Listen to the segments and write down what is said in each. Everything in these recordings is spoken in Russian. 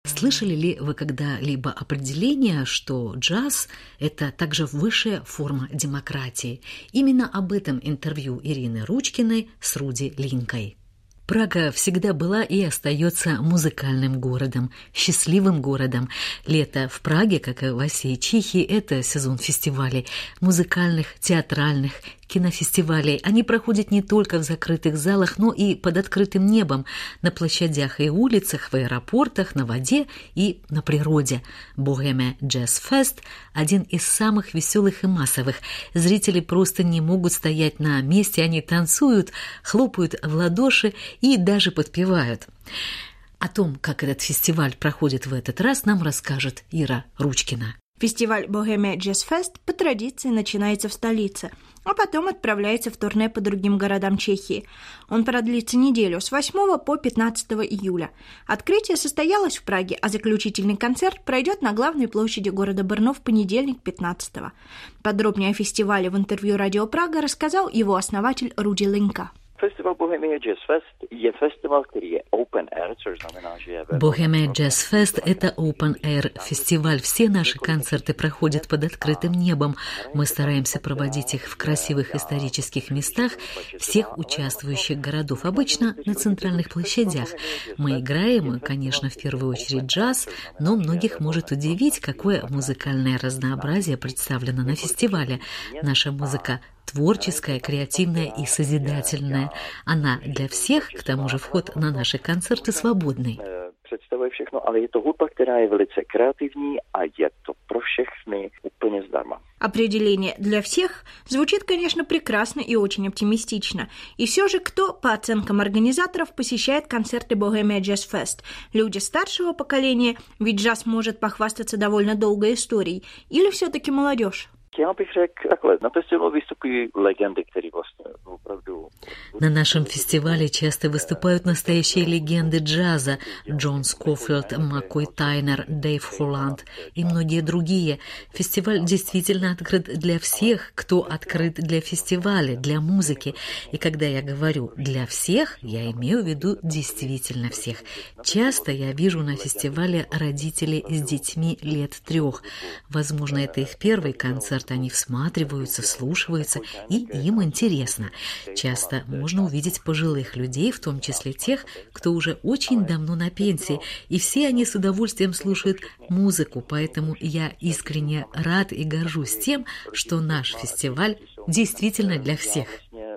Слышали ли вы когда-либо определение, что джаз – это также высшая форма демократии? Именно об этом интервью Ирины Ручкиной с Руди Линкой. Прага всегда была и остается музыкальным городом, счастливым городом. Лето в Праге, как и во всей Чехии, это сезон фестивалей, музыкальных, театральных, кинофестивалей. Они проходят не только в закрытых залах, но и под открытым небом, на площадях и улицах, в аэропортах, на воде и на природе. Bohemia Jazz Fest – один из самых веселых и массовых. Зрители просто не могут стоять на месте, они танцуют, хлопают в ладоши и даже подпевают. О том, как этот фестиваль проходит в этот раз, нам расскажет Ира Ручкина. Фестиваль Bohemia Jazz Fest по традиции начинается в столице, а потом отправляется в турне по другим городам Чехии. Он продлится неделю с 8 по 15 июля. Открытие состоялось в Праге, а заключительный концерт пройдет на главной площади города Брно в понедельник 15-го. Подробнее о фестивале в интервью «Радио Прага» рассказал его основатель Руди Линка. Festival Bohemia Jazz Fest je festival, který je open air, což znamená, že je... Bohemia Jazz Fest – это open air фестиваль. Все наши концерты проходят под открытым небом. Мы стараемся проводить их в красивых исторических местах всех участвующих городов, обычно на центральных площадях. Мы играем, конечно, в первую очередь джаз, но многих может удивить, какое музыкальное разнообразие представлено на фестивале. Наша музыка творческая, креативная и созидательная. Она для всех, к тому же вход на наши концерты свободный. Představuje všechno, ale je to hudba, která je velice kreativní a je to pro všechny úplně zdarma. Определение «для всех» звучит, конечно, прекрасно и очень оптимистично. И все же, кто, по оценкам организаторов, посещает концерты Bohemia Jazz Fest? Люди старшего поколения, ведь джаз может похвастаться довольно долгой историей, или все-таки молодежь? Já bych řekl takhle, na festivalu vystupují legendy, které vlastně opravdu... На нашем фестивале часто выступают настоящие легенды джаза – Джон Скофилд, Маккой Тайнер, Дэйв Холланд и многие другие. Фестиваль действительно открыт для всех, кто открыт для фестиваля, для музыки. И когда я говорю «для всех», я имею в виду действительно всех. Часто я вижу на фестивале родителей с детьми лет 3. Возможно, это их первый концерт, они всматриваются, вслушиваются, и им интересно. Часто можно увидеть пожилых людей, в том числе тех, кто уже очень давно на пенсии, и все они с удовольствием слушают музыку, поэтому я искренне рад и горжусь тем, что наш фестиваль действительно для всех.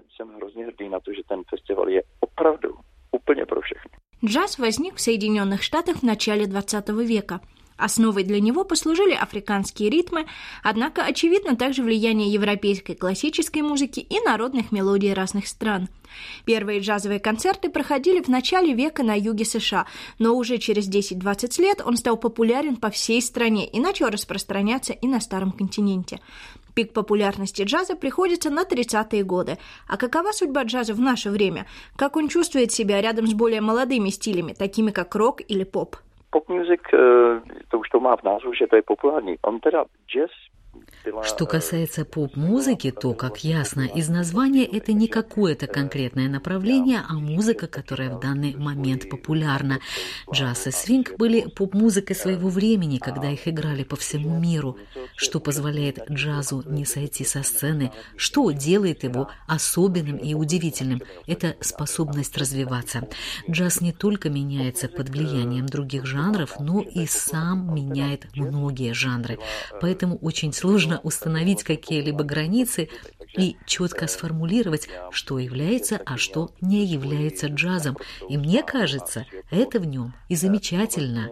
Джаз возник в Соединенных Штатах в начале XX века. Основой для него послужили африканские ритмы, однако очевидно также влияние европейской классической музыки и народных мелодий разных стран. Первые джазовые концерты проходили в начале века на юге США, но уже через 10-20 лет он стал популярен по всей стране и начал распространяться и на Старом континенте. Пик популярности джаза приходится на 30-е годы. А какова судьба джаза в наше время? Как он чувствует себя рядом с более молодыми стилями, такими как рок или поп? Pop music, to už to má v názvu, že to je populární. On teda jazz... Что касается поп-музыки, то, как ясно из названия, это не какое-то конкретное направление, а музыка, которая в данный момент популярна. Джаз и свинг были поп-музыкой своего времени, когда их играли по всему миру. Что позволяет джазу не сойти со сцены, что делает его особенным и удивительным, это способность развиваться. Джаз не только меняется под влиянием других жанров, но и сам меняет многие жанры. Поэтому очень сложно установить какие-либо границы и четко сформулировать, что является, а что не является джазом. И мне кажется, это в нем и замечательно.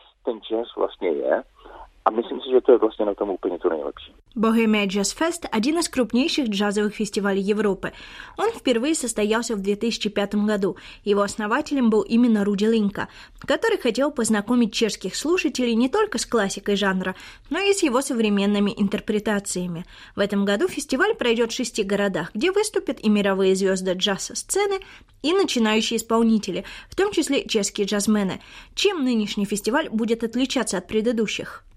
A myslím si, že to je vlastně na tom úplně to nejlepší. Bohemia Jazz Fest – один из крупнейших джазовых фестивалей Европы. Он впервые состоялся в 2005 году. Его основателем был именно Руди Линка, который хотел познакомить чешских слушателей не только с классикой жанра, но и с его современными интерпретациями. В этом году фестиваль пройдет в 6 городах, где выступят и мировые звезды джаз-сцены, и начинающие исполнители, в том числе чешские джазмены. Чем нынешний фестиваль будет отличаться от предыдущих?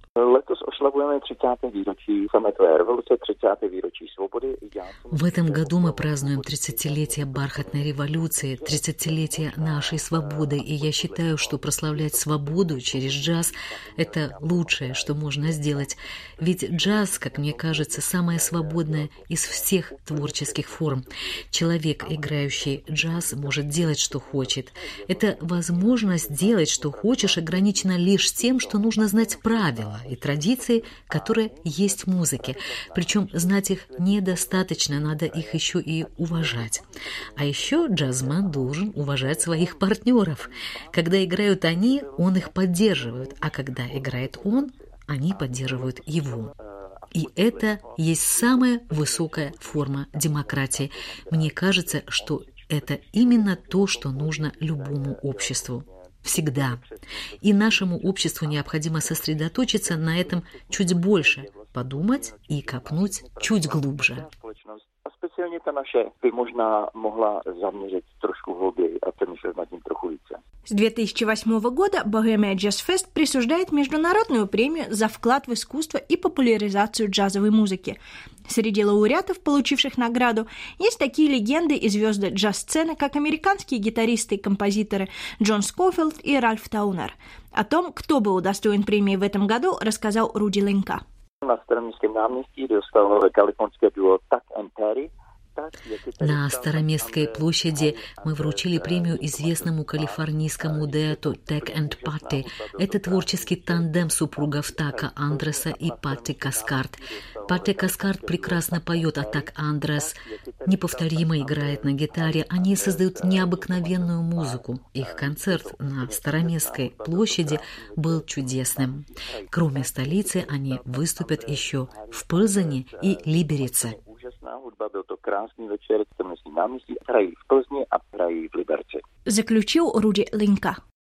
В этом году мы празднуем 30-летие бархатной революции, 30-летие нашей свободы, и я считаю, что прославлять свободу через джаз – это лучшее, что можно сделать. Ведь джаз, как мне кажется, самая свободная из всех творческих форм. Человек, играющий джаз, может делать, что хочет. Эта возможность делать, что хочешь, ограничена лишь тем, что нужно знать правила и традиции, которые есть в музыке. Причем знать их недостаточно, надо их еще и уважать. А еще джазмен должен уважать своих партнеров. Когда играют они, он их поддерживает, а когда играет он, они поддерживают его. И это есть самая высокая форма демократии. Мне кажется, что это именно то, что нужно любому обществу. Всегда. И нашему обществу необходимо сосредоточиться на этом чуть больше, подумать и копнуть чуть глубже. Speciálně ta naše by možná mohla zaměřit trošku hlouběji a přemýšlet nad tím trochu více. С 2008 года Bohemia Jazz Fest присуждает международную премию за вклад в искусство и популяризацию джазовой музыки. Среди лауреатов, получивших награду, есть такие легенды и звезды джаз-сцены, как американские гитаристы и композиторы Джон Скофилд и Ральф Таунер. О том, кто был удостоен премии в этом году, рассказал Руди Линка. Na Staroměstském náměstí dostalo kalifornské duo Tak and Terry. На Староместской площади мы вручили премию известному калифорнийскому дуэту Так энд Патти. Это творческий тандем супругов Така Андреса и Патти Каскарт. Патти Каскарт прекрасно поет, а Так Андрес неповторимо играет на гитаре. Они создают необыкновенную музыку. Их концерт на Староместской площади был чудесным. Кроме столицы, они выступят еще в Плзени и Либерице. Byl to krásný večer v Staroměstském náměstí, hrají v Plzni a hrají v Liberci. Заключил Руди Линка.